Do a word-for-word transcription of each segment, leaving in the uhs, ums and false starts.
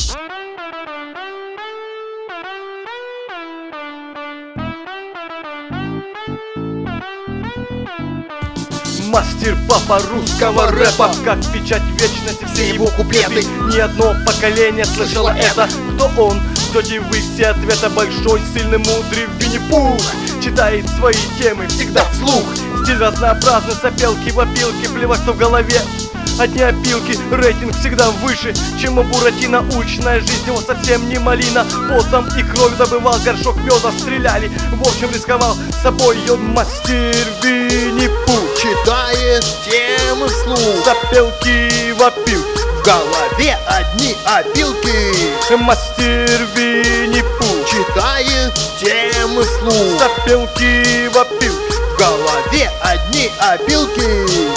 Мастер папа русского рэпа, как печать вечности, все его куплеты. Ни одно поколение слышало это. Кто он? Ждете вы все ответа. Большой, сильный, мудрый Винни-Пух читает свои темы всегда вслух. Стиль разнообразный, сопелки, вопилки, плевать, что в голове одни опилки. Рейтинг всегда выше, чем у Буратино. Научная жизнь его совсем не малина. Потом и кровью добывал, горшок меда стреляли. В общем, рисковал собой. Он мастер Винни-Пух читает темы вслух. Сопелки, вопилки, в голове одни опилки. Мастер Винни-Пух читает темы вслух. Сопелки, вопилки, в голове одни опилки.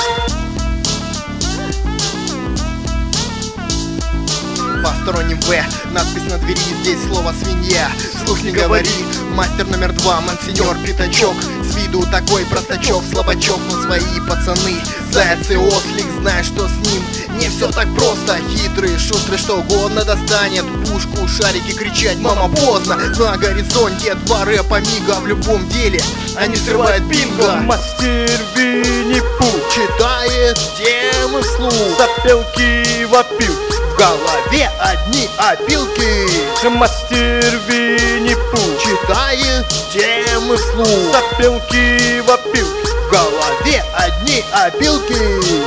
Посторонним В, надпись на двери, здесь слово свинья. Слух не говори, мастер номер два, мансиньор Пятачок. С виду такой простачок, слабачок, но свои пацаны. Заяц и ослик, знаешь, что с ним не все так просто. Хитрый, шустрый, что угодно достанет пушку, шарики, кричать мама поздно. На горизонте два рэпа мига, в любом деле они срывают бинго. Мастер Винни-Пух читает темы вслух. Сопелки, вопилки, в голове одни опилки. Мастер Винни-Пух читает темы вслух. Сопелки, вопилки, в голове одни опилки.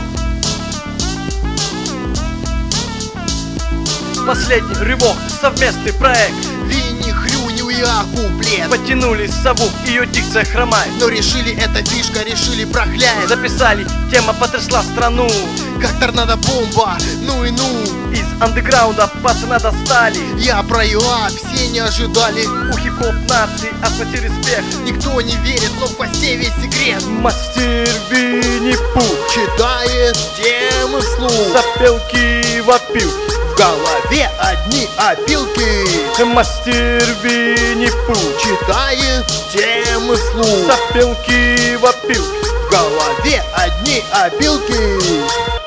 Последний рывок, совместный проект. Винни, Хрюню и А куплет. Потянули сову, ее дикция хромает. Но решили, эта фишка, решили прохлять. Записали, тема потрясла страну. Как торнадо-бомба, ну и ну. Из андеграунда пацана достали. Я про ЮА, все не ожидали. У хип-хоп нации отплати респект. Никто не верит, но в хвосте весь секрет. Мастер Винни-Пух читает темы вслух. Сопелки, вопилки, в голове одни опилки. Мастер Винни-Пух читает темы вслух. Сопелки, вопилки, в голове одни опилки.